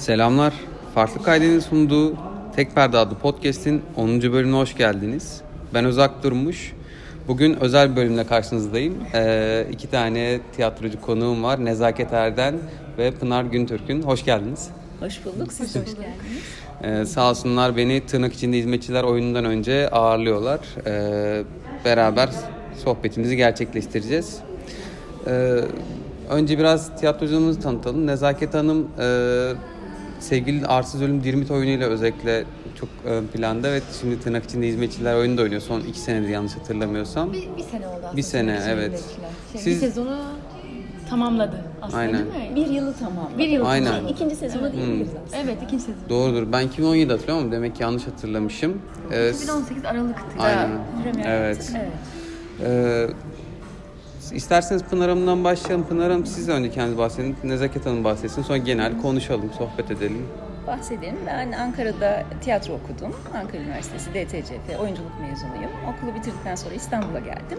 Selamlar. Farklı Kayde'nin sunduğu Tek Perde adlı podcast'in 10. bölümüne hoş geldiniz. Ben Özak Durmuş. Bugün özel bir bölümle karşınızdayım. İki tane tiyatrocu konuğum var. Nezaket Erden ve Pınar Güntürk'ün. Hoş geldiniz. Hoş bulduk. Siz de hoş geldiniz. Sağ olsunlar beni Tırnak İçinde Hizmetçiler oyunundan önce ağırlıyorlar. Beraber sohbetimizi gerçekleştireceğiz. Önce biraz tiyatrocumuzu tanıtalım. Nezaket Hanım sevgili Arsız Ölüm Dirmit oyunuyla özellikle çok ön planda ve şimdi Tırnak İçinde Hizmetçiler oyunu da oynuyor. Son 2 senedir yanlış hatırlamıyorsam. Bir sene oldu aslında. Bir sene, evet. Bir sezonu tamamladı aslında. Aynen. Değil mi? Bir yılı tamamladı. Bir yılı aynen. Tamamladı. İkinci sezonu diyebiliriz aslında. Evet, ikinci sezon. Doğrudur. Ben 2017 hatırlıyorum ama demek ki yanlış hatırlamışım. 2018 Aralık'tı. Aynen. Evet. İsterseniz Pınar Hanım'dan başlayalım. Pınar Hanım siz de önce kendiniz bahsedin. Nezaket Hanım bahsetsin. Sonra genel konuşalım, sohbet edelim. Bahsedelim. Ben Ankara'da tiyatro okudum. Ankara Üniversitesi DTCF oyunculuk mezunuyum. Okulu bitirdikten sonra İstanbul'a geldim.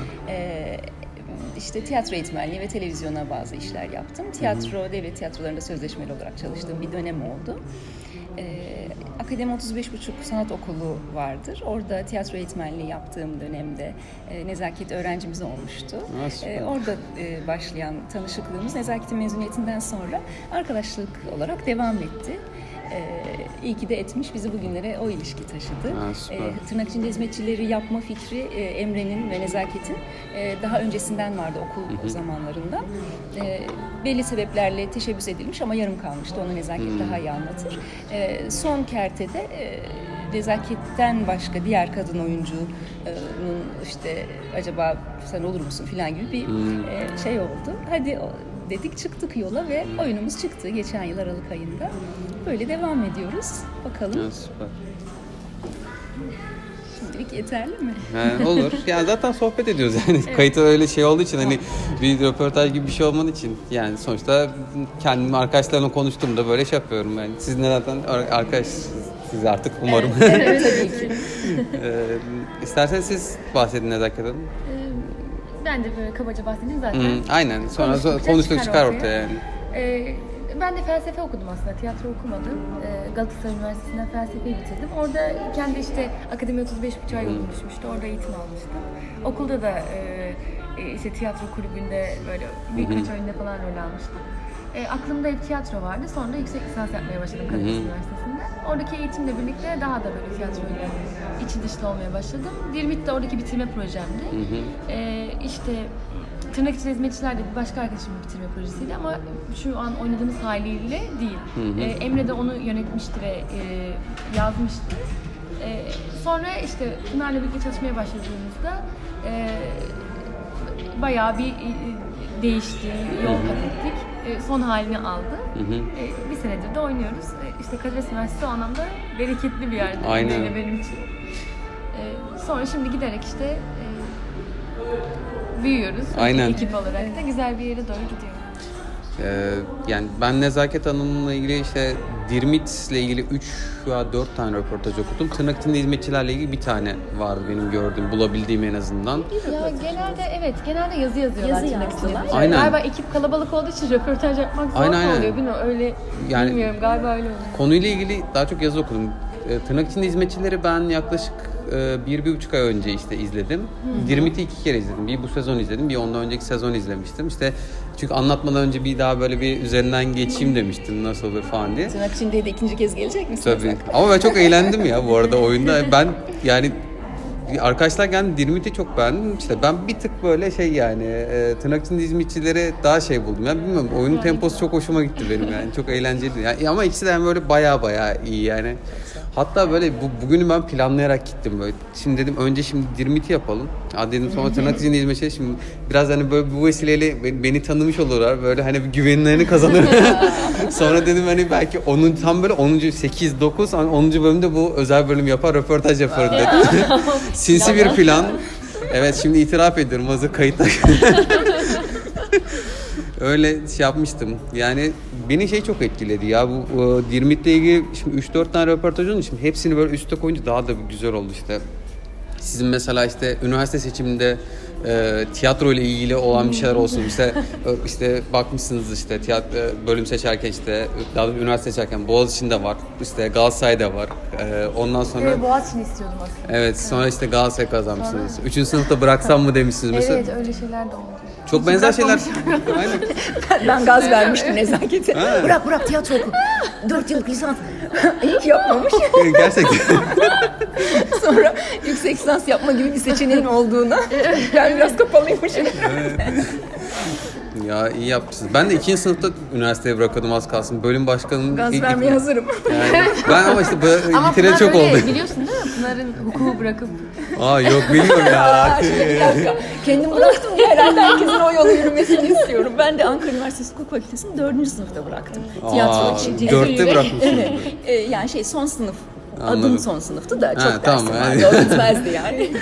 İşte tiyatro eğitmenliği ve televizyona bazı işler yaptım. Tiyatro, devlet tiyatrolarında sözleşmeli olarak çalıştığım bir dönem oldu. Akademi 35,5 Sanat Okulu vardır. Orada tiyatro eğitmenliği yaptığım dönemde Nezaket öğrencimiz olmuştu. Orada başlayan tanışıklığımız Nezaket'in mezuniyetinden sonra arkadaşlık olarak devam etti. İyi ki de etmiş. Bizi bugünlere o ilişki taşıdı. Tırnak içinde hizmetçileri yapma fikri Emre'nin ve Nezaket'in daha öncesinden vardı okul zamanlarında. Belli sebeplerle teşebbüs edilmiş ama yarım kalmıştı. Onu Nezaket daha iyi anlatır. Son kertede Nezaket'ten başka diğer kadın oyuncunun işte acaba sen olur musun falan gibi bir şey oldu. Hadi dedik, çıktık yola ve oyunumuz çıktı geçen yıl Aralık ayında. Böyle devam ediyoruz. Bakalım. Ya, süper. Şimdilik yeterli mi? Olur. Yani zaten sohbet ediyoruz yani. Evet. Kayıt öyle şey olduğu için hani bir röportaj gibi bir şey olmadığı için yani sonuçta kendim arkadaşlarımla konuştuğumda böyle şey yapıyorum yani. Siz ne zaten arkadaş siz artık umarım. Evet, tabii ki. İsterseniz siz bahsedin Nezaket Hanım. Ben de böyle kabaca bahsedeyim zaten. Aynen. Sonra konuştuk çıkar ortaya yani. Ben de felsefe okudum aslında. Tiyatro okumadım. Galatasaray Üniversitesi'nden felsefeyi bitirdim. Orada kendi işte Akademi 35,5 ay yolum düşmüştü. Orada eğitim almıştım. Okulda da işte tiyatro kulübünde böyle birkaç oyunda falan rol almıştım. Aklımda hep tiyatro vardı. Sonra yüksek lisans yapmaya başladım Karadeniz Üniversitesi'nde. Oradaki eğitimle birlikte daha da böyle tiyatroyla içi dışlı olmaya başladım. Dirmit de oradaki bitirme projemdi. İşte Tırnak İçinde Hizmetçiler de bir başka arkadaşımın bitirme projesiydi ama şu an oynadığımız haliyle değil. Emre de onu yönetmişti ve yazmıştı. Sonra işte Pınar'la birlikte çalışmaya başladığımızda bayağı bir değişti, yol kat ettik. Son halini aldı. Bir senedir de oynuyoruz. İşte Kadir Üniversitesi o anlamda bereketli bir yerdi. Aynen. Benim için. Sonra şimdi giderek işte büyüyoruz. Aynen. Ekip olarak da güzel bir yere doğru gidiyor. Yani ben Nezaket Hanım'la ilgili işte Dirmit'le ilgili 3 veya 4 tane röportaj okudum. Tırnak İçinde Hizmetçilerle ilgili bir tane vardı benim gördüğüm, bulabildiğim en azından. Ya genelde yazı yazıyorlar. Yazı yazdılar. Aynen. Galiba ekip kalabalık olduğu için röportaj yapmak zor oluyor. Bilmiyorum öyle yani, bilmiyorum galiba öyle oluyor. Konuyla ilgili daha çok yazı okudum. Tırnak İçinde Hizmetçileri ben yaklaşık 1-1,5 ay önce işte izledim. Dirmit'i 2 kere izledim. Bir bu sezon izledim, bir ondan önceki sezon izlemiştim. İşte çünkü anlatmadan önce bir daha böyle bir üzerinden geçeyim demiştim nasıl olur falan diye. Tırnak içinde de ikinci kez gelecek misin? Tabii. Ama ben çok eğlendim ya bu arada oyunda. Ben yani arkadaşlar geldi Dirmit'i çok beğendim. İşte ben bir tık böyle şey yani Tırnak İçinde Hizmetçileri daha şey buldum. Yani bilmiyorum oyunun temposu çok hoşuma gitti benim yani. Çok eğlenceli. Yani, ama ikisi de yani böyle baya iyi yani. Hatta böyle bugünü ben planlayarak gittim böyle. Şimdi dedim önce Dirmit'i yapalım. Dedim sonra Tırnak İçinde Hizmetçileri şimdi biraz hani böyle bu vesileyle beni tanımış olurlar. Böyle hani bir güvenlerini kazanır. Sonra dedim hani belki onun tam böyle 10. 8 9 10. bölümde bu özel bölüm yapar, röportaj yaparım dedim. Sinsi bir plan. Evet şimdi itiraf ediyorum hazır kayıtta. Öyle şey yapmıştım. Yani beni şey çok etkiledi ya bu Dirmit'le ilgili şimdi 3-4 tane röportaj oldu. Şimdi hepsini böyle üstte koyunca daha da güzel oldu işte. Sizin mesela işte üniversite seçiminde tiyatro ile ilgili olan bir şeyler olsun. İşte bakmışsınız işte tiyatro bölüm seçerken işte daha doğrusu üniversite seçerken Boğaziçi'nde var. İşte Galatasaray'da var. Ondan sonra Boğaziçi'ni istiyordum aslında. evet sonra işte Galatasaray kazanmışsınız. 3. sınıfta bıraksam mı demişsiniz mesela. Evet öyle şeyler de oldu. Çok benzer şeyler. Aynen. Ben gaz vermiştim nezakete. Bırak tiyatro oku. 4 yıllık lisans. İyi yapmamış. Gerçekten. Sonra yüksek lisans yapma gibi bir seçeneğin olduğuna. Ben biraz kapalıymışım. Ya iyi yapmışsınız. Ben de 2. sınıfta üniversiteye bırakıyordum az kalsın. Bölüm başkanının Gaz vermeye hazırım. Yani ben ama işte Ama bitireli Pınar çok öyle, oldu. biliyorsun değil mi? Pınar'ın hukuku bırakıp Yok bilmiyorum ya. Şimdi bir dakika. Kendim bıraktım diye herhalde herkesin o yolu yürümesini istiyorum. Ben de Ankara Üniversitesi Hukuk Fakültesi'ni 4. sınıfta bıraktım. Tiyatro için. 4'te bırakmışsın. Evet. Yani son sınıf. Anladım. Adım son sınıftı da çok dersim tamam, vardı. O bitmezdi yani.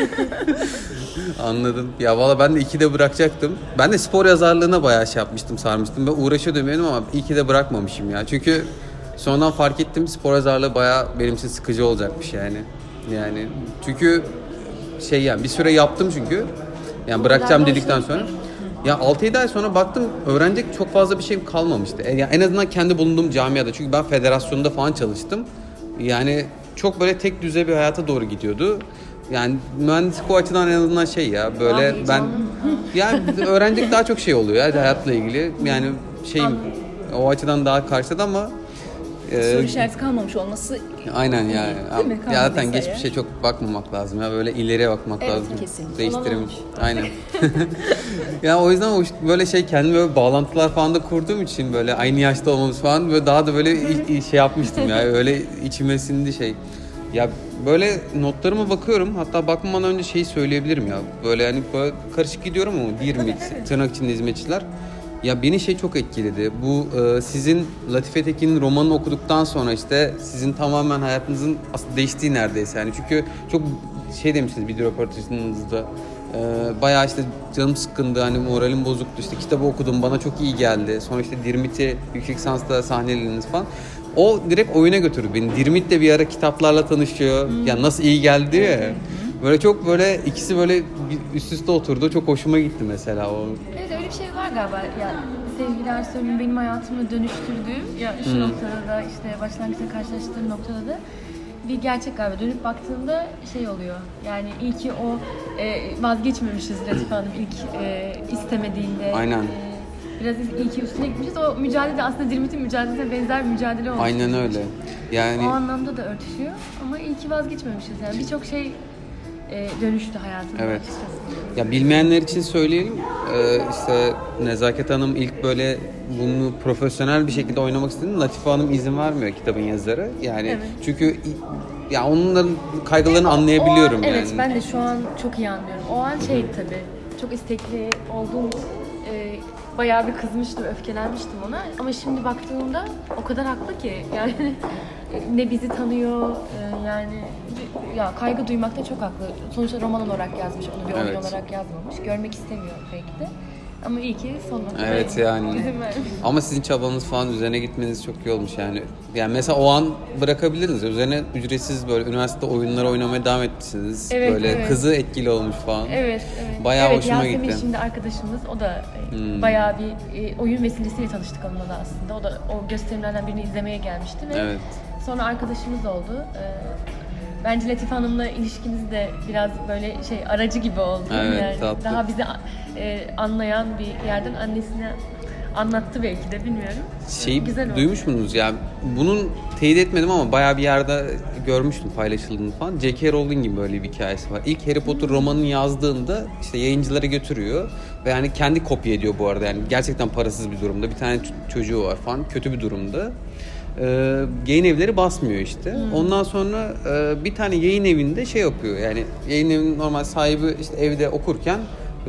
Anladım. Ya valla ben de 2'de bırakacaktım. Ben de spor yazarlığına bayağı şey yapmıştım, sarmıştım. Ben uğraşıyordum benim ama 2'de bırakmamışım ya. Çünkü sonradan fark ettim spor yazarlığı bayağı benim için sıkıcı olacakmış yani. Yani çünkü yani bir süre yaptım çünkü. Yani bırakacağım dedikten sonra. Ya 6-7 ay sonra baktım öğrenecek çok fazla bir şeyim kalmamıştı. Yani en azından kendi bulunduğum camiada. Çünkü ben federasyonda falan çalıştım. Yani çok böyle tek düze bir hayata doğru gidiyordu. Yani mühendislik o açıdan en azından böyle ben yani öğrenecek daha çok şey oluyor ya hayatla ilgili. Yani o açıdan daha karşıladı ama soru işareti kalmamış olması aynen yani. Ya zaten geçmiş geçmişe çok bakmamak lazım ya böyle ileriye bakmak lazım. Kesinlikle. Değiştiremiş. Aynen. Ya o yüzden böyle kendime böyle bağlantılar falan da kurduğum için böyle aynı yaşta olmamız falan böyle daha da böyle yapmıştım ya öyle içime sindi Ya böyle notlarıma bakıyorum. Hatta bakmadan önce söyleyebilirim ya. Böyle yani böyle karışık gidiyorum ama Dirmit, tırnak içinde hizmetçiler. Ya beni çok etkiledi. Bu sizin Latife Tekin'in romanını okuduktan sonra işte sizin tamamen hayatınızın aslında değiştiği neredeyse. Yani çünkü çok demiştiniz bir röportajınızda. Bayağı işte canım sıkkındı, hani moralim bozuktu. İşte kitabı okudum, bana çok iyi geldi. Sonra işte Dirmit'i yüksek lisansta sahnelediğiniz falan. O direkt oyuna götürdü beni. Dirmit de bir ara kitaplarla tanışıyor. Yani nasıl iyi geldi ya. Böyle çok böyle ikisi böyle üst üste oturdu. Çok hoşuma gitti mesela o. Evet öyle bir şey var galiba. Ya sevgili Ersoy'un benim hayatımı dönüştürdüğü ya şu noktada da işte başlangıçta karşılaştığım noktada da bir gerçek galiba. Dönüp baktığımda oluyor. Yani iyi ki o vazgeçmemişiz Latife Hanım ilk istemediğinde. Aynen. Biraz iyi ki üstüne gitmişiz. O mücadele aslında Dirmit'in mücadelesine benzer bir mücadele olmuş. Aynen öyle. Yani o anlamda da örtüşüyor ama iyi ki vazgeçmemişiz. Yani birçok dönüştü hayatımda evet. açıkçası. Ya bilmeyenler için söyleyelim. İşte Nezaket Hanım ilk böyle bunu profesyonel bir şekilde oynamak istedi. Latife Hanım izin vermiyor, kitabın yazarı. Yani evet. Çünkü ya onların kaygılarını anlayabiliyorum yani. Evet, ben de şu an çok iyi anlıyorum. O an tabii çok istekli olduğum bayağı bir kızmıştım, öfkelenmiştim ona. Ama şimdi baktığımda o kadar haklı ki yani ne bizi tanıyor yani ya kaygı duymakta çok haklı. Sonuçta roman olarak yazmış, onu bir oyun olarak yazmamış. Görmek istemiyor belki de. Ama iyi ki son noktada. Evet yani. Ama sizin çabanız falan üzerine gitmeniz çok iyi olmuş yani. Yani mesela o an bırakabilirdiniz. Üzerine ücretsiz böyle üniversitede oyunlar oynamaya devam etmişsiniz. Evet, böyle kızı etkili olmuş falan. Evet. Bayağı hoşuma gitti. Yasemin şimdi arkadaşımız. O da bayağı bir oyun vesilesiyle tanıştık onunla da aslında. O da o gösterimlerden birini izlemeye gelmişti ve sonra arkadaşımız oldu. Bence Latife Hanım'la ilişkiniz de biraz böyle aracı gibi oldu. Evet, yani tatlı. daha bizi anlayan bir yerden annesine anlattı belki de bilmiyorum. Güzel duymuş muydunuz ya? Bunun teyit etmedim ama bayağı bir yerde görmüştüm paylaşıldığını falan. J.K. Rowling'in böyle bir hikayesi var. İlk Harry Potter romanını yazdığında işte yayıncılara götürüyor ve yani kendi kopya ediyor bu arada. Yani gerçekten parasız bir durumda. Bir tane çocuğu var falan. Kötü bir durumda. Yayın evleri basmıyor işte. Ondan sonra bir tane yayın evinde yapıyor. Yani yayın evinin normal sahibi işte evde okurken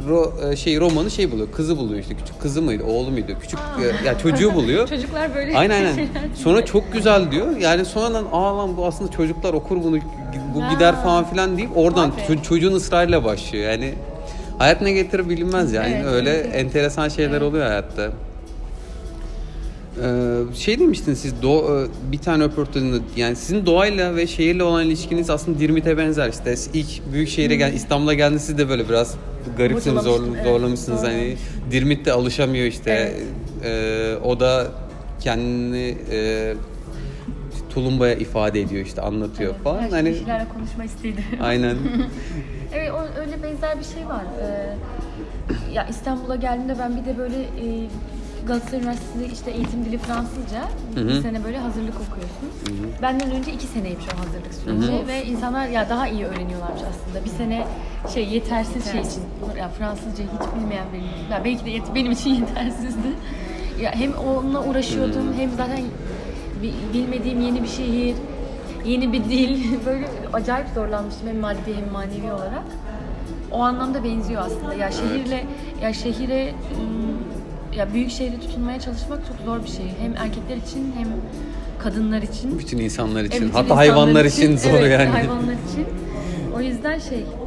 romanı buluyor. Kızı buluyor işte. Küçük kızı mıydı? Oğlu muydu? Küçük çocuğu buluyor. Çocuklar böyle aynen. Sonra çok güzel diyor. Yani sonradan lan bu aslında çocuklar okur bunu. Bu gider falan filan deyip oradan çocuğun ısrarıyla başlıyor. Yani hayat ne getirir bilinmez yani. Öyle enteresan şeyler oluyor hayatta. Şey demiştin siz bir tane röportajında, yani sizin doğayla ve şehirle olan ilişkiniz aslında Dirmit'e benzer. İşte ilk büyük şehire İstanbul'a geldiğinizde siz de böyle biraz garipsiniz, zorlamışsınız. Evet, hani Dirmit'te alışamıyor işte. Evet. O da kendini tulumbaya ifade ediyor, işte anlatıyor falan. Her hani kişilerle konuşma istedi. Aynen. Evet, öyle benzer bir şey var. Ya İstanbul'a geldiğimde ben bir de böyle Galatasaray Üniversitesi'nde işte eğitim dili Fransızca. Bir sene böyle hazırlık okuyorsun. Benden önce 2 seneymiş o hazırlık süreci ve insanlar ya daha iyi öğreniyorlarmış aslında. Bir sene yetersiz şey için. Ya Fransızca hiç bilmeyen benim. Ya belki de benim için yetersizdi. Ya hem onunla uğraşıyordum hem zaten bilmediğim yeni bir şehir, yeni bir dil. Böyle acayip zorlanmıştım hem maddi hem manevi olarak. O anlamda benziyor aslında. Ya şehire ya büyük şehre tutunmaya çalışmak çok zor bir şey. Hem erkekler için hem kadınlar için. Bütün insanlar için. Hatta hayvanlar için zor evet, yani. Hayvanlar için. O yüzden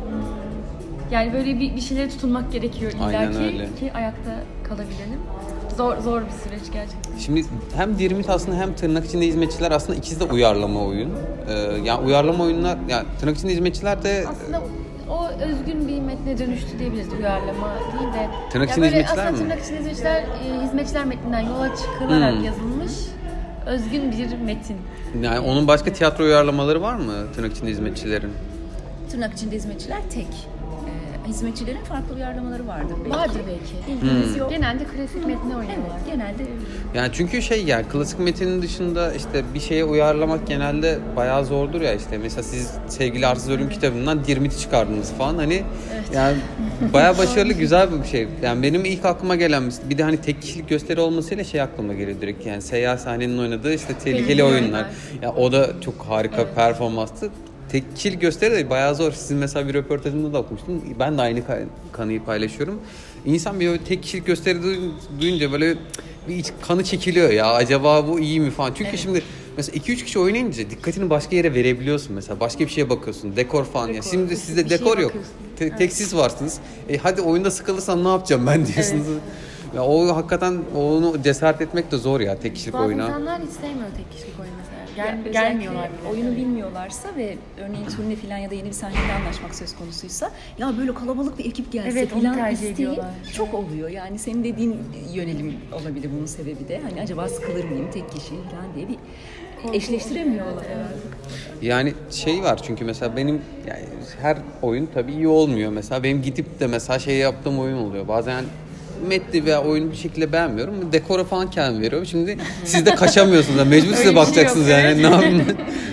yani böyle bir şeylere tutunmak gerekiyor illaki ki ayakta kalabilelim. Zor bir süreç gerçekten. Şimdi hem Dirmit aslında hem tırnak içinde hizmetçiler aslında ikisi de uyarlama oyun. Yani uyarlama oyunlar, yani tırnak içinde hizmetçiler de aslında o özgün bir metne dönüştü diyebiliriz, uyarlama değil de. Tırnak içinde hizmetçiler mi? Tırnak içinde hizmetçiler metninden yola çıkılarak yazılmış özgün bir metin. Yani onun başka tiyatro uyarlamaları var mı tırnak içinde hizmetçilerin? Tırnak içinde hizmetçiler tek. Hizmetçilerin farklı uyarlamaları vardır belki. Vardır belki. İlginiz yok. Genelde klasik metni oynuyorlar. Evet, genelde. Yani çünkü yani klasik metinin dışında işte bir şeye uyarlamak genelde bayağı zordur ya, işte mesela siz Sevgili Arsız Ölüm kitabından Dirmit'i çıkardınız falan, hani yani bayağı başarılı, güzel bir şey. Yani benim ilk aklıma gelen bir de hani tek kişilik gösteri olmasıyla aklıma geliyor direkt, yani Seyyah Sahne'nin oynadığı işte Tehlikeli Oyunlar. Ya o da çok harika performanstı. Tek kişilik gösteri de bayağı zor. Sizin mesela bir röportajında da okumuştum. Ben de aynı kanıyı paylaşıyorum. İnsan bir tek kişilik gösteri duyunca böyle bir iç kanı çekiliyor ya. Acaba bu iyi mi falan. Çünkü şimdi mesela 2-3 kişi oynayınca dikkatini başka yere verebiliyorsun mesela. Başka bir şeye bakıyorsun. Dekor falan. Ya şimdi sizde dekor yok. Tek siz varsınız. Hadi oyunda sıkılırsan ne yapacağım ben diyorsunuz. Evet. Ya o hakikaten onu cesaret etmek de zor ya tek kişilik oyuna. Bazı insanlar hiç sevmiyor tek kişilik oyunu mesela. Gelmiyorlar. Oyunu bilmiyorlarsa ve örneğin turne falan ya da yeni bir sahnede anlaşmak söz konusuysa ya böyle kalabalık bir ekip gelse falan isteği çok oluyor. Yani senin dediğin yönelim olabilir bunun sebebi de. Hani acaba sıkılır mıyım tek kişi falan diye bir eşleştiremiyorlar. Yani var çünkü mesela benim yani her oyun tabii iyi olmuyor. Mesela benim gidip de mesela yaptığım oyun oluyor. Bazen metni veya oyunu bir şekilde beğenmiyorum. Dekora falan kendim veriyorum. Şimdi siz de kaçamıyorsunuz. Yani mecbur size bakacaksınız yani. Ne yapayım?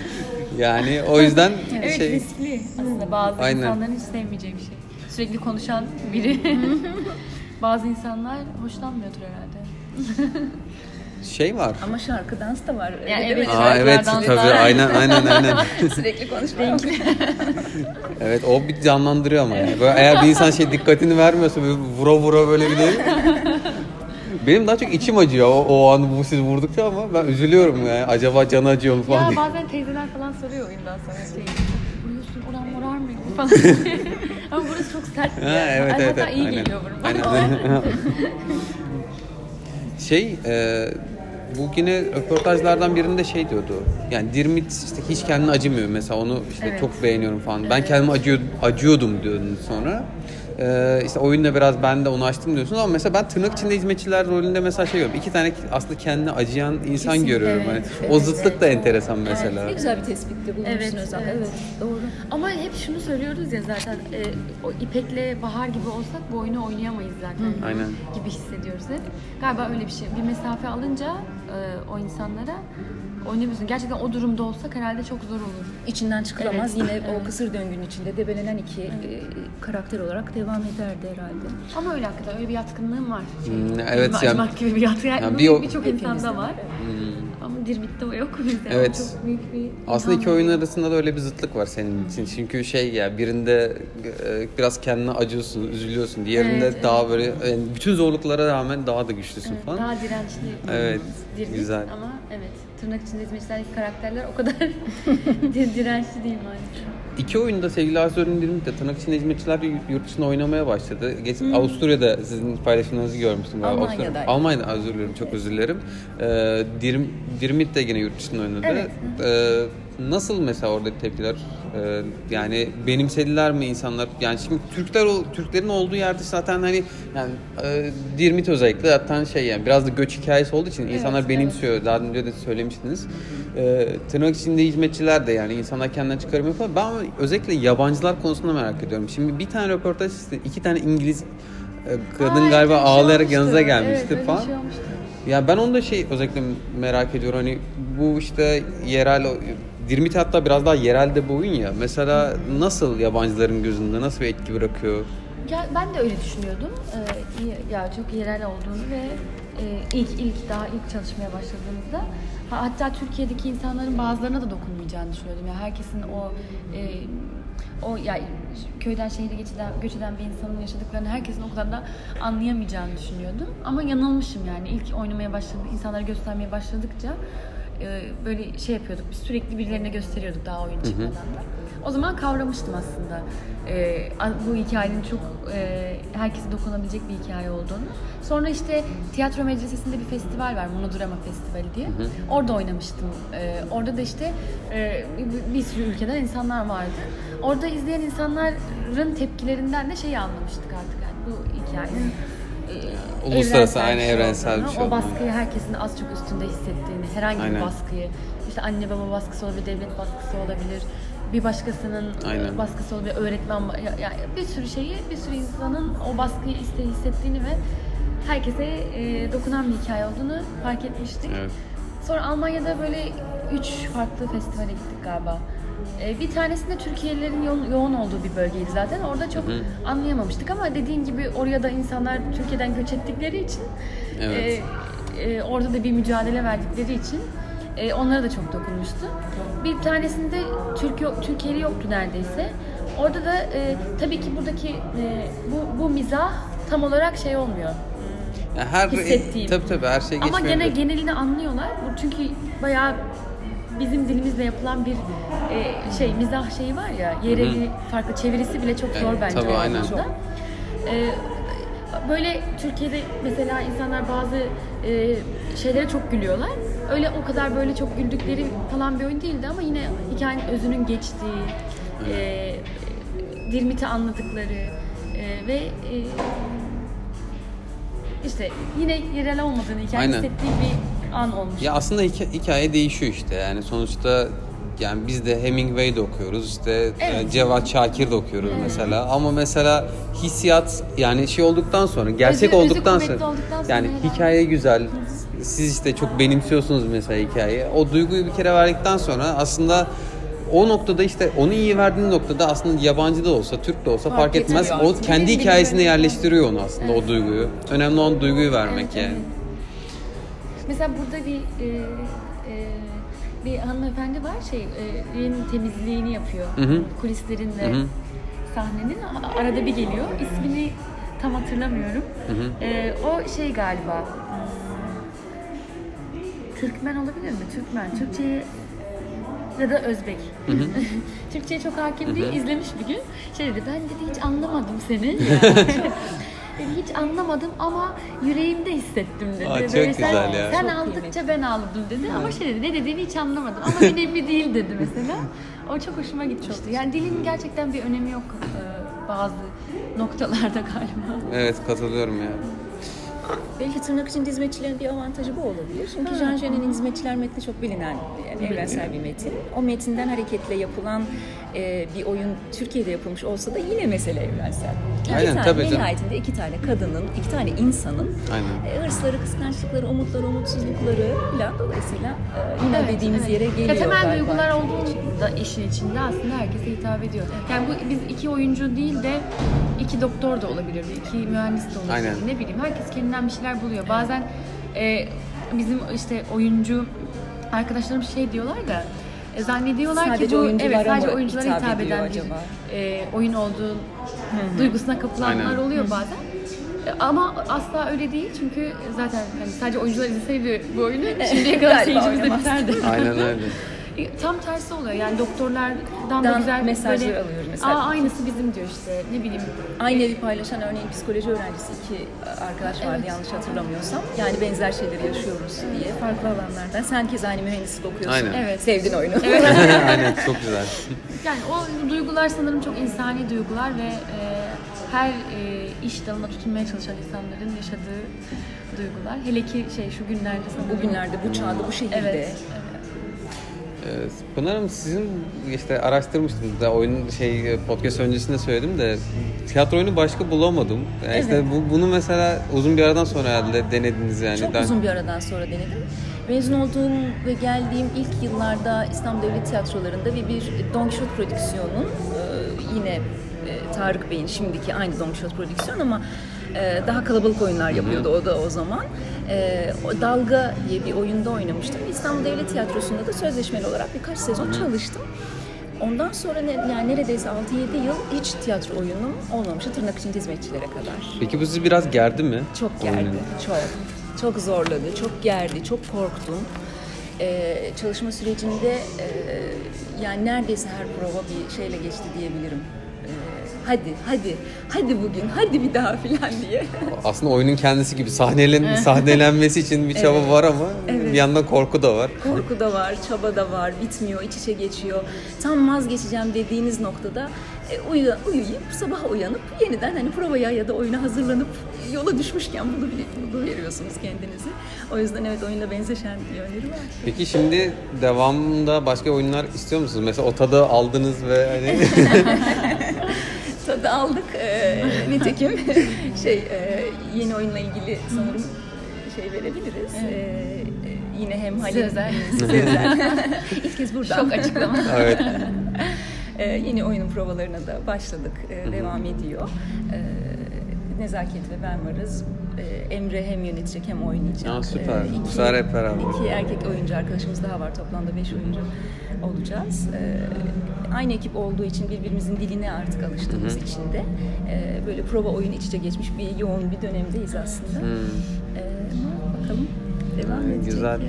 Yani o yüzden riskli aslında bazı insanların hiç sevmeyeceği bir şey. Sürekli konuşan biri. Bazı insanlar hoşlanmıyordur herhalde. Var. Ama şarkı, dans da var. Yani evet, evet tabii aynen. Sürekli konuşmak. Evet, o bir canlandırıyor ama yani. Böyle eğer bir insan dikkatini vermiyorsa böyle vura böyle bir de. Benim daha çok içim acıyor o an siz vurdukça, ama ben üzülüyorum yani. Acaba canı acıyor mu falan ya diye. Bazen teyzeler falan soruyor oyundan sonra vuruyorsun, oran morar mı falan. Ama burası çok sert. Evet, hatta iyi aynen. Geliyor bana. Bu yine röportajlardan birinde diyordu. Yani Dirmit hiç kendine acımıyor mesela, onu çok beğeniyorum falan. Ben kendime acıyordum diyordun sonra. Oyunda biraz ben de onu açtım diyorsun, ama mesela ben tırnak içinde hizmetçiler rolünde mesela görüyorum. 2 tane aslında kendine acıyan insan kesinlikle görüyorum. Evet, o zıtlık da enteresan mesela. Ne güzel bir tespitte bulmuşsun Özal. Evet, doğru. Ama hep şunu söylüyoruz ya zaten, o İpek'le Bahar gibi olsak bu oyunu oynayamayız zaten. Aynen. Gibi hissediyoruz hep. Galiba öyle bir şey. Bir mesafe alınca o insanlara oynayabiliyorsun. Gerçekten o durumda olsak herhalde çok zor olur. İçinden çıkılamaz. Yine o kısır döngünün içinde debelenen iki karakter olarak devam ederdi herhalde. Ama öyle hakikaten öyle bir yatkınlığım var. Evet Açmak gibi bir yatkınlık. Birçok insanda var. Ama Dirmit'te o yok. Evet. Çok büyük bir aslında iki oyun arasında da öyle bir zıtlık var senin için. Çünkü birinde biraz kendine acıyorsun, üzülüyorsun. Diğerinde daha böyle bütün zorluklara rağmen daha da güçlüsün falan. Daha dirençli. Evet. Dirmit güzel. Ama Evet. Tırnak içinde hizmetçilerdeki karakterler o kadar dirençli değil maalesef. İki oyunda sevgili Arzu Öğrendir'in de tırnak içinde hizmetçiler de yurt dışında oynamaya başladı. Avusturya'da sizin paylaşımlarınızı görmüştüm. Almanya'da. Almanya'da, özür dilerim, çok özür dilerim. Dirmit de yine yurt dışında oynadı. Evet. Nasıl mesela orada tepkiler? Yani benimsediler mi insanlar? Yani şimdi Türklerin olduğu yerde zaten hani yani Dirmit özellikle zaten şey yani biraz da göç hikayesi olduğu için insanlar benimsiyor. Evet. Daha önce de söylemiştiniz. Tırnak içinde hizmetçiler de yani insanlar kendinden çıkarım yapıyor. Ben özellikle yabancılar konusunda merak ediyorum. Şimdi bir tane röportaj işte 2 tane İngiliz kadın galiba ağlayarak yanınıza gelmişti falan. Şey ya ben onu da özellikle merak ediyorum. Hani bu işte yerel Dirmit hatta biraz daha yerelde bu oyun ya. Mesela nasıl yabancıların gözünde nasıl bir etki bırakıyor? Ya ben de öyle düşünüyordum. Ya çok yerel olduğunu ve ilk çalışmaya başladığımızda hatta Türkiye'deki insanların bazılarına da dokunmayacağını düşünüyordum. Yani herkesin o yani köyden şehire göç eden bir insanın yaşadıklarını herkesin o kadar da anlayamayacağını düşünüyordum. Ama yanılmışım yani. İlk oynamaya başladık, insanlara göstermeye başladıkça böyle şey yapıyorduk. Biz sürekli birilerine gösteriyorduk daha oyun çıkmadan da. O zaman kavramıştım aslında. Bu hikayenin çok herkese dokunabilecek bir hikaye olduğunu. Sonra işte tiyatro medresesinde bir festival var, Monodrama Festivali diye. Orada oynamıştım. Orada da işte bir sürü ülkeden insanlar vardı. Orada izleyen insanların tepkilerinden de şeyi anlamıştık artık yani bu hikayenin uluslararası evrensel bir şey. O baskıyı herkesin az çok üstünde hissettiğini, herhangi bir baskıyı, işte anne baba baskısı olabilir, devlet baskısı olabilir, bir başkasının baskısı olabilir, öğretmen, yani bir sürü insanın o baskıyı hissettiğini ve herkese dokunan bir hikaye olduğunu fark etmiştik. Evet. Sonra Almanya'da böyle 3 farklı festivale gittik galiba. Bir tanesinde Türkiye'lilerin yoğun olduğu bir bölgeydi zaten. Orada çok anlayamamıştık ama dediğin gibi oraya da insanlar Türkiye'den göç ettikleri için orada da bir mücadele verdikleri için onlara da çok dokunmuştu. Bir tanesinde Türkiye'li yoktu neredeyse. Orada da tabii ki buradaki bu mizah tam olarak şey olmuyor. Hissettiğim. Tabii her şey geçmiyor. Ama gene genelini anlıyorlar. Çünkü bayağı bizim dilimizle yapılan bir mizah şeyi var ya, yereli farklı çevirisi bile çok zor bence. Tabii aynen. Böyle Türkiye'de mesela insanlar bazı şeylere çok gülüyorlar. Öyle o kadar böyle çok güldükleri falan bir oyun değildi ama yine hikayenin özünün geçtiği, Dirmit'i anladıkları ve işte yine yerel olmadığını hissettiği bir an olmuş. Ya aslında hikaye değişiyor işte yani sonuçta yani biz de Hemingway'de okuyoruz işte Cevat Şakir'de okuyoruz mesela ama mesela hissiyat yani olduktan sonra gerçek olduktan sonra yani hikaye güzel siz işte çok benimsiyorsunuz mesela hikayeyi o duyguyu bir kere verdikten sonra aslında o noktada işte onu iyi verdiğin noktada aslında yabancı da olsa Türk de olsa fark etmez o kendi hikayesine yerleştiriyor onu aslında o duyguyu önemli olan duyguyu vermek yani. Mesela burada bir hanımefendi var temizliğini yapıyor. Kulislerinde sahnenin arada bir geliyor. İsmini tam hatırlamıyorum. O galiba Türkmen olabilir mi? Türkçe'yi ya da Özbek. Türkçe'ye çok hakim değil. İzlemiş bir gün. Dedi ben dedi hiç anlamadım seni. Hiç anlamadım ama yüreğimde hissettim dedi. Çok güzel ya. Sen aldıkça ben ağladım dedi. Ama dedi ne dediğini hiç anlamadım. Ama önemli değil dedi mesela. O çok hoşuma gitmişti. Yani dilin gerçekten bir önemi yok bazı noktalarda galiba. Evet katılıyorum ya. Belki tırnak içinde hizmetçilerin bir avantajı bu olabilir. Çünkü Jean Genet'in hizmetçiler metni çok bilinen, evrensel bir metin. O metinden hareketle yapılan bir oyun Türkiye'de yapılmış olsa da yine mesele evrensel. Nihayetinde 2 tane kadının, 2 tane insanın hırsları, kıskançlıkları, umutları, umutsuzlukları falan dolayısıyla yine dediğimiz yere geliyor. Temel duygular olduğu da işin içinde aslında herkese hitap ediyor. Yani biz 2 oyuncu değil de 2 doktor da olabilir, 2 mühendis de olabilir. Ne bileyim herkes kendinden bir şeyler buluyor. Bazen bizim işte oyuncu arkadaşlarım diyorlar da zannediyorlar sadece ki bu sadece oyunculara hitap eden bir oyun olduğu duygusuna kapılanlar oluyor bazen. Ama asla öyle değil çünkü zaten hani sadece oyuncular izleseydi bu oyunu şimdiye kadar seyircimiz de biterdi. Aynen öyle. Tam tersi oluyor yani doktorlardan da güzel mesajlar böyle, alıyoruz mesela. Aynısı bizim diyor işte ne bileyim. Aynı evi paylaşan örneğin psikoloji öğrencisi 2 arkadaş vardı yanlış hatırlamıyorsam. Yani benzer şeyleri yaşıyoruz diye farklı alanlardan. Sen kez aynı mühendislik okuyorsun. Aynen. Evet. Sevdin oyunu. Evet. Aynen, çok güzel. Yani o duygular sanırım çok insani duygular ve her iş dalına tutunmaya çalışan insanların yaşadığı duygular. Hele ki şu günlerde sanırım. Bugünlerde, bu çağda, bu şehirde. Evet. Pınar Hanım, sizin işte araştırmıştım da oyun podcast öncesinde söyledim de tiyatro oyunu başka bulamadım. Yani Evet. işte bunu mesela uzun bir aradan sonra herhalde denediniz yani. Çok uzun bir aradan sonra denedim. Mezun olduğum ve geldiğim ilk yıllarda İstanbul Devlet Tiyatroları'nda ve bir Don Quixote prodüksiyonun yine Tarık Bey'in şimdiki aynı Don Quixote prodüksiyon ama daha kalabalık oyunlar yapıyordu o da o zaman. O Dalga diye bir oyunda oynamıştım. İstanbul Devlet Tiyatrosu'nda da sözleşmeli olarak birkaç sezon çalıştım. Ondan sonra yani neredeyse 6-7 yıl hiç tiyatro oyunum olmamıştı tırnak içinde hizmetçilere kadar. Peki bu sizi biraz gerdi mi? Çok gerdi, çok zorladı, çok gerdi, çok korktum. Çalışma sürecinde yani neredeyse her prova bir şeyle geçti diyebilirim. Hadi bugün, hadi bir daha filan diye. Aslında oyunun kendisi gibi sahnelenmesi için bir çaba var ama bir yandan korku da var. Korku da var, çaba da var, bitmiyor, iç içe geçiyor. Tam vazgeçeceğim dediğiniz noktada uyuyup sabah uyanıp yeniden hani provaya ya da oyuna hazırlanıp yola düşmüşken veriyorsunuz kendinizi. O yüzden evet oyuna benzeşen yönleri var. Peki şimdi devamında başka oyunlar istiyor musunuz? Mesela o tadı aldınız ve hani... Tadı aldık. Nitekim yeni oyunla ilgili sanırım verebiliriz. Evet. Yine hem Halil Sözel. İlk kez buradan. Çok açıklama. Evet. Yeni oyunun provalarına da başladık. Devam ediyor. Nezaket ve ben varız. Emre hem yönetecek hem oynayacak. Süper. Bu sefer hep beraber. 2 erkek oyuncu arkadaşımız daha var. Toplamda 5 oyuncu olacağız. Aynı ekip olduğu için birbirimizin diline artık alıştığımız için de böyle prova oyun iç içe geçmiş bir yoğun bir dönemdeyiz aslında. Bakalım devam edecek. Güzel.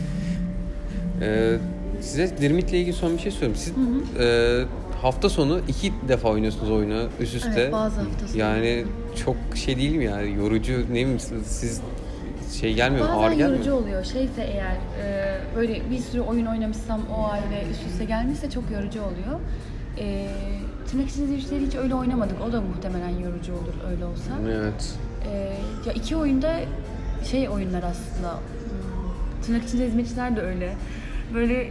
Yani. Size Dirmit'le ilgili son bir şey söyleyeyim. Siz hafta sonu 2 defa oynuyorsunuz oyunu üst üste. Evet, bazı hafta sonu. Yani çok değil mi yani? Yorucu, ne bileyim, siz gelmiyor mu? Ağır bazen gelmiyor yorucu oluyor. Eğer böyle bir sürü oyun oynamışsam o ay ve üst üste gelmişse çok yorucu oluyor. Tırnak içinde izleyicileri hiç öyle oynamadık. O da muhtemelen yorucu olur öyle olsa. Evet. Ya 2 oyunda oyunlar aslında. Tırnak içinde hizmetçiler de öyle. Böyle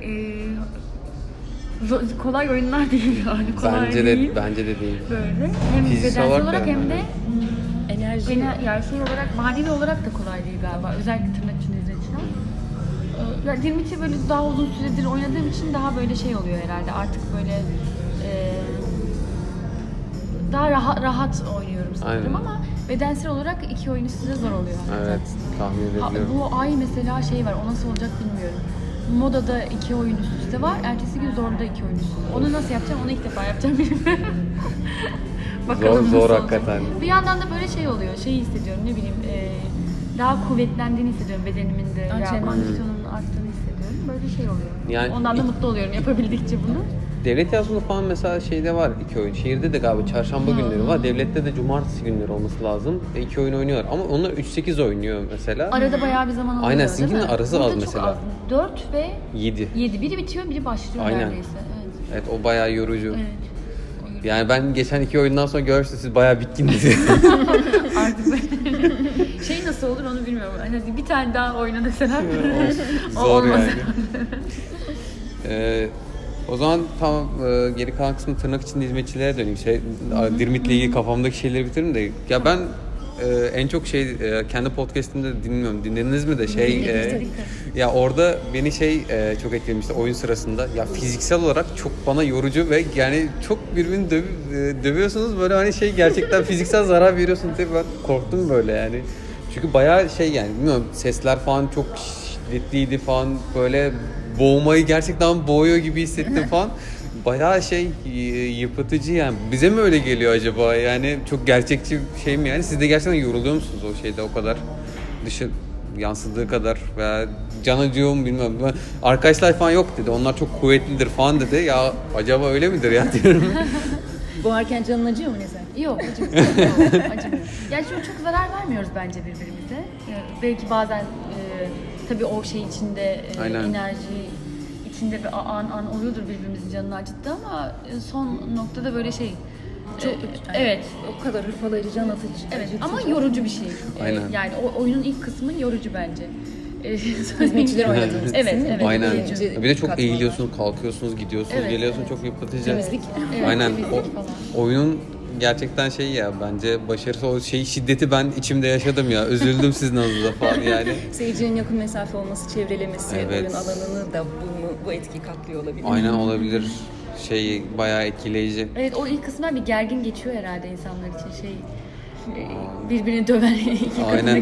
kolay oyunlar değil yani. Kolay değil. Bence de değil. Böyle hem Fiziksel bedensel olarak olarak hem de enerji yani olarak manevi olarak da kolay değil galiba. Özellikle tırnak içinde izleyiciler. Ya Dirmit'i böyle daha uzun süredir oynadığım için daha böyle oluyor herhalde. Artık böyle daha rahat oynuyorum sanırım. Aynen. Ama bedensel olarak 2 oyun üstüne zor oluyor. Evet, tahmin edebiliyorum. Bu ay mesela var, o nasıl olacak bilmiyorum. Moda'da 2 oyun üst üste var, ertesi gün Zor'da 2 oyun üst üste. Onu nasıl yapacağım, onu ilk defa yapacağım bilmiyorum. Bakalım zor nasıl hakikaten. olacak. Bir yandan da böyle oluyor, hissediyorum, ne bileyim, daha kuvvetlendiğini hissediyorum bedenimin de, kondisyonunun arttığını hissediyorum. Böyle oluyor. Yani, ondan da mutlu oluyorum yapabildikçe bunu. Devlet tiyatrosunda falan mesela var 2 oyun. Şehirde de galiba çarşamba günleri var. Devlette de cumartesi günleri olması lazım. 2 oyun oynuyorlar. Ama onlar 3-8 oynuyor mesela. Arada bayağı bir zaman oluyor. Aynen, sizinkinin arası az mesela. Az. 4 ve 7. Biri bitiyor, biri başlıyor neredeyse. Evet, o bayağı yorucu. Evet. Yani ben geçen 2 oyundan sonra görürsünüz siz bayağı bitkiniz. Artık nasıl olur onu bilmiyorum. Hadi bir tane daha oyna deseler. Zor yani. O zaman tamam, geri kalan kısmı tırnak içinde hizmetçilere döneyim. Dirmit'le ilgili kafamdaki şeyleri bitireyim de. Ya ben en çok kendi podcast'imde dinliyorum. Dinlediniz mi de ya orada beni çok etkilemişti oyun sırasında. Ya fiziksel olarak çok bana yorucu ve yani çok birbirini dövüyorsunuz böyle gerçekten fiziksel zarar veriyorsunuz diye ben korktum böyle yani. Çünkü bayağı yani bilmiyorum, sesler falan çok şiddetliydi falan, böyle boğmayı gerçekten boğuyor gibi hissettim falan. bayağı yıpratıcı yani. Bize mi öyle geliyor acaba? Yani çok gerçekçi bir şey mi yani? Siz de gerçekten yoruluyor musunuz o şeyde o kadar? Dışı yansıdığı kadar veya can acıyor mu bilmiyorum. Arkadaşlar falan yok dedi. Onlar çok kuvvetlidir falan dedi. Ya acaba öyle midir ya diyorum. Boğarken canın acıyor mu Nezahat? Yok, acımıyor. Yani çok zarar vermiyoruz bence birbirimize. Belki bazen tabii o şey içinde enerji içinde bir an oluyordur birbirimizin canını acıttı ama son noktada böyle çok evet. O kadar hırpalayıcı, can atıcı. Evet ama yorucu bir şey. Aynen. Yani o oyunun ilk kısmı yorucu bence. Hizmetçiler oynadığınız evet. Aynen. Birinci Bir de çok katmanlar. eğiliyorsunuz, kalkıyorsunuz, gidiyorsunuz, Evet, geliyorsunuz. Çok yıpratıcı. Temizlik. Evet, Aynen. temizlik falan. Oyunun gerçekten ya bence başarısı o şiddeti ben içimde yaşadım ya. Üzüldüm sizin adınıza falan yani. Seyircinin yakın mesafe olması, çevrelemesi, Evet. oyun alanını da bu etki katlıyor olabilir. Aynen olabilir. Bayağı etkileyici. Evet o ilk kısımlar bir gergin geçiyor herhalde insanlar için birbirini döven iki Aynen.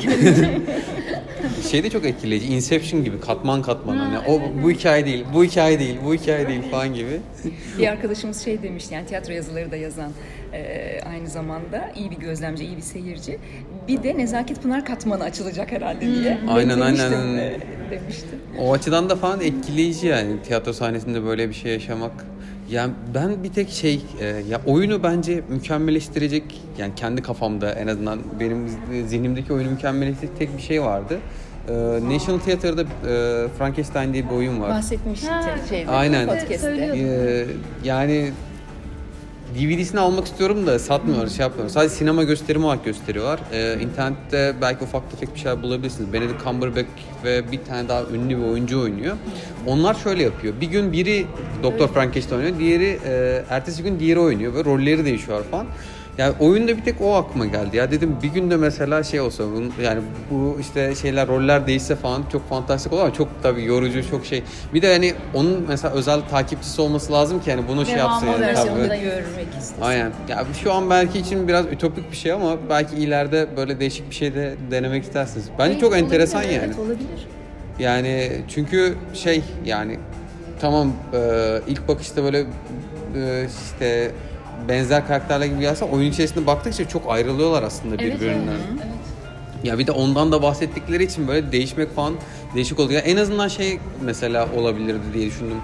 kadın. De çok etkileyici. Inception gibi katman katman. Hani o bu hikaye değil, bu hikaye değil, bu hikaye değil falan gibi. Bir arkadaşımız demişti yani tiyatro yazıları da yazan aynı zamanda iyi bir gözlemci, iyi bir seyirci. Bir de Nezaket Pınar katmanı açılacak herhalde diye. Aynen. Demişti. O açıdan da falan etkileyici yani tiyatro sahnesinde böyle bir şey yaşamak. Yani ben bir tek ya oyunu bence mükemmelleştirecek yani kendi kafamda en azından benim zihnimdeki oyunu mükemmelleştirecek tek bir şey vardı. National Theatre'da Frankenstein diye bir oyun var. Bahsetmiştik Aynen. podcast'te. Yani DVD'sini almak istiyorum da satmıyorlar, yapmıyorlar. Sadece sinema gösterimi olarak gösteriyorlar. İnternette belki ufak tefek bir şeyler bulabilirsiniz. Benedict Cumberbatch ve bir tane daha ünlü bir oyuncu oynuyor. Onlar şöyle yapıyor. Bir gün biri Doktor Frankenstein oynuyor, diğeri ertesi gün diğeri oynuyor ve rolleri değişiyor falan. Yani oyunda bir tek o aklıma geldi. Ya dedim bir günde mesela olsa yani bu roller değişse falan çok fantastik olur ama çok tabii yorucu çok Bir de hani onun mesela özel takipçisi olması lazım ki yani bunu yapsın yani. Versiyonunu da görmek istedim. Aynen. Ya şu an belki için biraz ütopik bir şey ama belki ileride böyle değişik bir şey de denemek istersiniz. Bence çok enteresan yani. Evet olabilir. Yani çünkü yani tamam ilk bakışta böyle benzer karakterler gibi gelse oyun içerisinde baktıkça çok ayrılıyorlar aslında birbirinden. Evet. Ya bir de ondan da bahsettikleri için böyle değişmek falan değişik oluyor. En azından mesela olabilirdi diye düşündüm.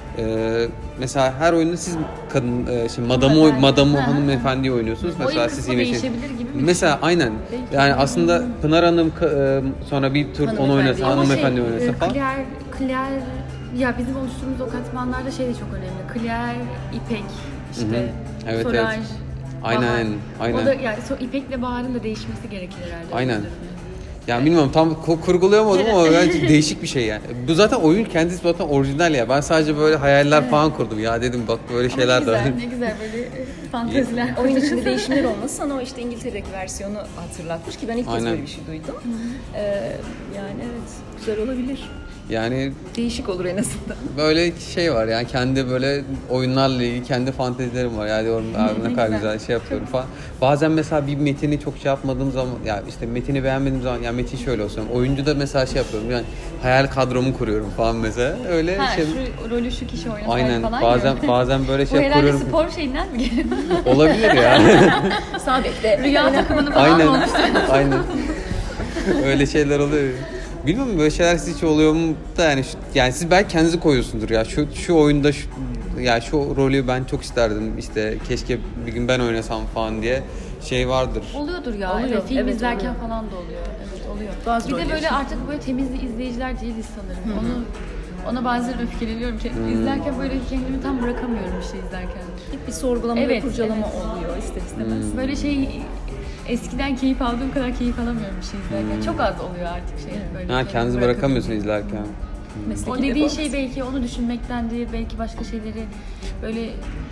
Mesela her oyunda siz kadın madamı hanımefendiyi oynuyorsunuz. Mesela siz yine değişebilir gibi mi? Mesela aynen. Yani aslında Pınar Hanım sonra bir tur onu oynasa, hanımefendi oynasa falan. Claire ya bizim oluşturduğumuz o katmanlarda de çok önemli. Claire, İpek, Evet, Solange, evet. Aynen. O da yani İpek'le Bahar'ın da değişmesi gerekir herhalde. Aynen. Yani bilmiyorum tam kurgulayamadım ama bence değişik bir şey yani. Bu zaten oyun kendisi zaten orijinal ya. Ben sadece böyle hayaller falan kurdum. Ya dedim bak böyle şeyler de var. Ne güzel böyle fanteziler. Oyun içinde değişimler olması sana o İngiltere'deki versiyonu hatırlatmış ki ben ilk kez böyle bir şey duydum. Yani evet güzel olabilir. Yani değişik olur en azından. Böyle var yani kendi böyle oyunlarla ilgili kendi fantezilerim var. Yani diyorum abi ne kadar güzel yapıyorum falan. Bazen mesela bir metini çok yapmadığım zaman ya metini beğenmediğim zaman ya metin şöyle olsun. Oyuncu da mesela yapıyorum yani hayal kadromu kuruyorum falan mesela. Öyle şu rolü şu kişi oynar falan. Aynen bazen böyle kuruyorum. Bu herhalde spor şeyinden mi geliyor? Olabilir ya. Sağ bekle. Rüya takımını falan olmuştu. Aynen. Öyle şeyler oluyor. Bilmiyorum böyle şeyler siz hiç oluyor mu da yani siz belki kendinizi koyuyorsunuzdur ya şu oyunda şu rolü ben çok isterdim keşke bir gün ben oynasam falan diye vardır. Oluyordur ya. Oluyor. Evet, film evet, izlerken oluyor. falan da oluyor. Evet oluyor. Bazı bir de böyle artık böyle temiz izleyiciler değiliz sanırım. Ona bazen öfkeleniyorum. İzlerken böyle kendimi tam bırakamıyorum bir şey izlerken. Bir sorgulama ve kurcalama oluyor ister istemez. Böyle eskiden keyif aldığım kadar keyif alamıyorum bir şey izlerken. Çok az oluyor artık böyle. Kendinizi bırakamıyorsun izlerken. O dediğin belki onu düşünmektendir, belki başka şeyleri böyle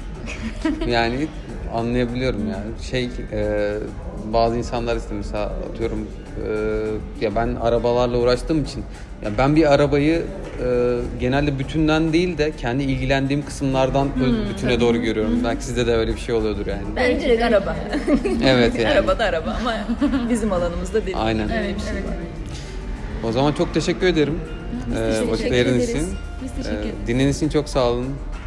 yani anlayabiliyorum yani. Bazı insanlar mesela atıyorum ya ben arabalarla uğraştığım için ya ben bir arabayı genelde bütünden değil de kendi ilgilendiğim kısımlardan bütüne doğru görüyorum. Belki sizde de öyle bir şey oluyordur yani. Ben direkt araba. Evet yani. Araba da araba ama bizim alanımızda değil. Aynen. Evet. O zaman çok teşekkür ederim. Biz teşekkür Vakitleriniz ederiz. için. Biz teşekkür ederiz. Dinlediğiniz için çok sağ olun.